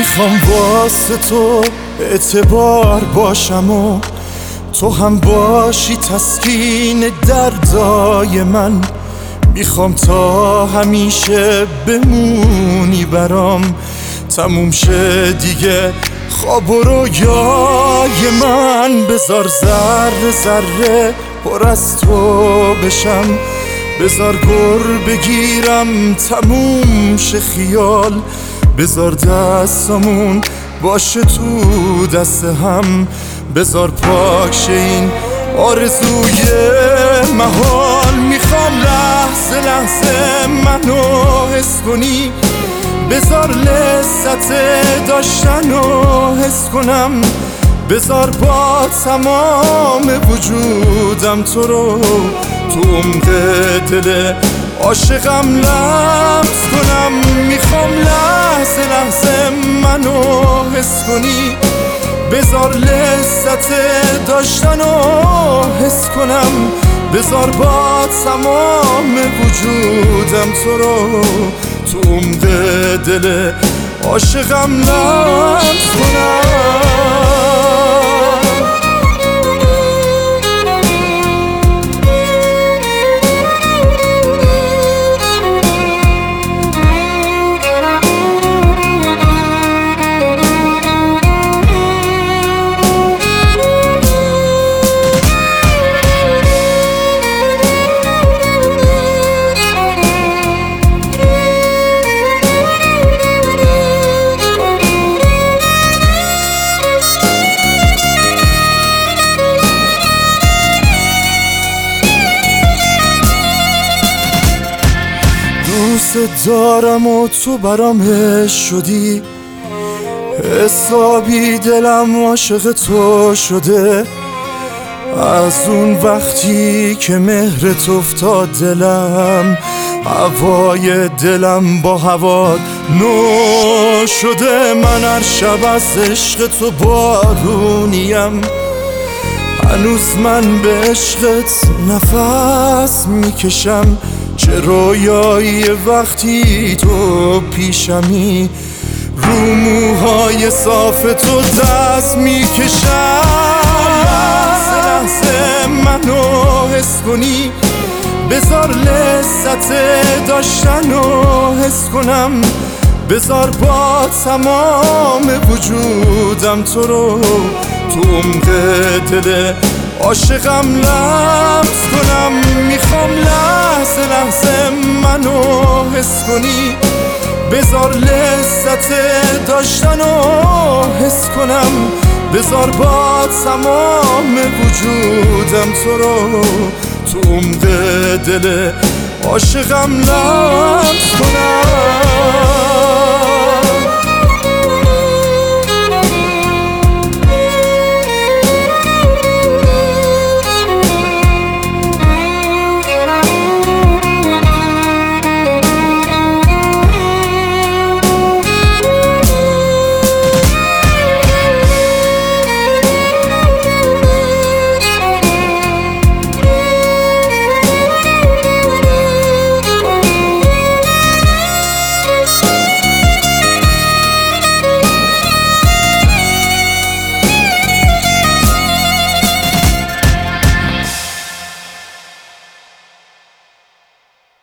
میخوام واسه تو اعتبار باشم و تو هم باشی تسکین دردای من. میخوام تا همیشه بمونی برام، تموم شه دیگه خواب و رویای من. بذار ذره ذره پر از تو بشم، بذار گر بگیرم تموم شه خیال. بذار دستمون باشه تو دست هم، بذار پاک شه این آرزوی محال. میخوام لحظه لحظه منو حس کنی، بذار لذت داشتنو حس کنم. بذار با تمام وجودم تو رو تو عمق دل عاشقم لمس کنم. میخوام لحظه لحظه منو حس کنی، بذار لذت داشتنو حس کنم. بذار با تمام وجودم تو رو تو عمق دل عاشقم لمس کنم. دوست دارم و تو برام عشق شدی، حسابی دلم عاشق تو شده. از اون وقتی که مهرت افتاد دلم، هوای دلم با هوات نو شده. من هر شب از عشق تو بارونیم، هنوز من به عشقت نفس میکشم. چه رویایی وقتی تو پیشمی، رو موهای صاف تو دست میکشم. لحظه لحظه منو حس کنی، بذار لذت داشتنو حس کنم. بذار با تمام وجودم تو رو تو عمق دل عاشقم لمس کنم. میخوام لحظه لحظه منو حس کنی، بذار لذت داشتنو حس کنم. بذار با تمام وجودم تو رو تو عمق دل عاشقم لمس کنم.